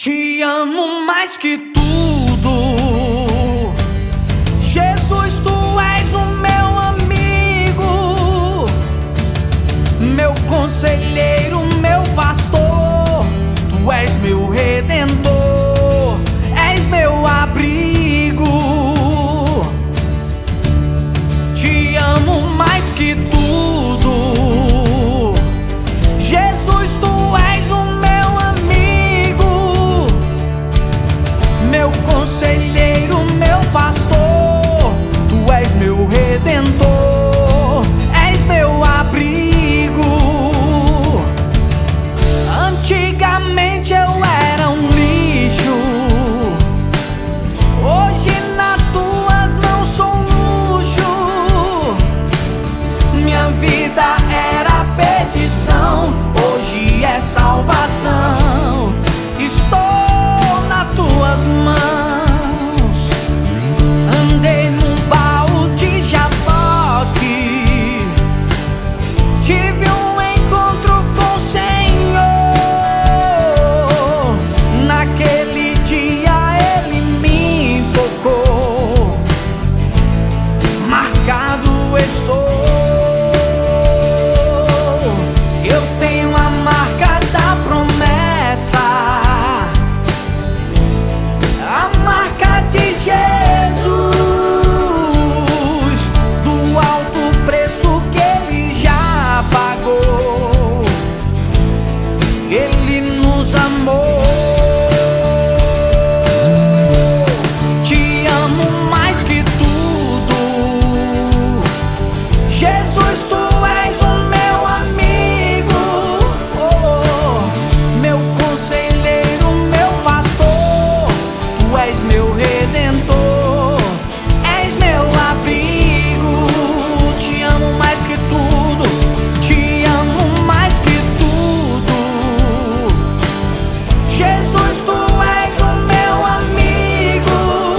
Te amo mais que tudo, Jesus, tu és o meu amigo, meu conselheiro, meu pastor, tu és meu redentor, és meu abrigo. Te amo mais que tudo, Jesus, tu és o meu amigo, meu conselheiro, meu pastor, tu és meu redentor, és meu abrigo. Antigamente eu era um lixo, hoje nas tuas mãos sou um luxo. Minha vida era perdição, hoje é salvação. Estou nas tuas mãos. Andei num baú de Jaboque, tive um encontro com o Senhor. Naquele dia Ele me tocou, marcado estou. Eu tenho a marca da promessa, a marca de Jesus, do alto preço que Ele já pagou. Ele nos amou. Te amo mais que tudo, Jesus, tu és o meu amigo, meu conselheiro, meu pastor, tu és meu redentor, és meu abrigo. Te amo mais que tudo, te amo mais que tudo, Jesus, tu és o meu amigo,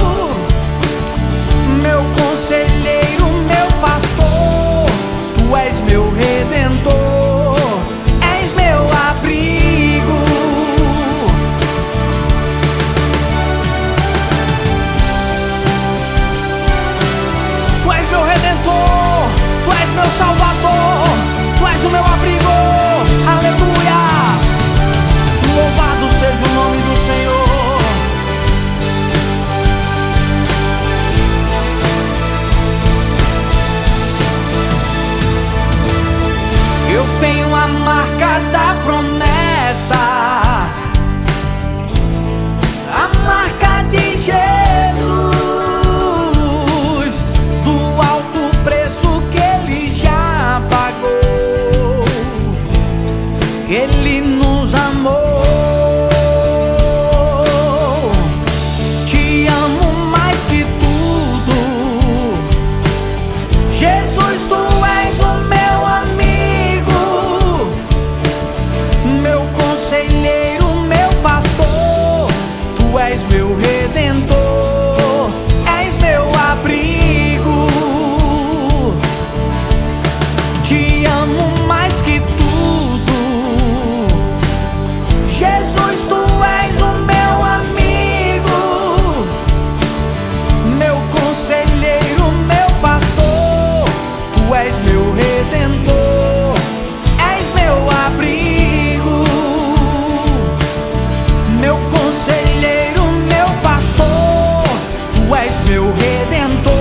meu conselheiro, meu pastor, tu és meu redentor, és meu abrigo. Tu és meu redentor, tu és meu salvador, tu és o meu abrigo. Aleluia! Louvado seja o nome do Senhor. Eu tenho a marca da promessa, a marca de Jesus, do alto preço que Ele já pagou. Ele nos amou. Te amo mais que tudo, Jesus, tu és o meu amigo, meu conselheiro, meu pastor, tu és meu redentor, és meu abrigo. Te amo mais que tudo, Jesus, tu és o meu amigo, meu conselheiro, meu pastor, tu és meu redentor, és meu abrigo, meu conselheiro, meu pastor, tu és meu redentor.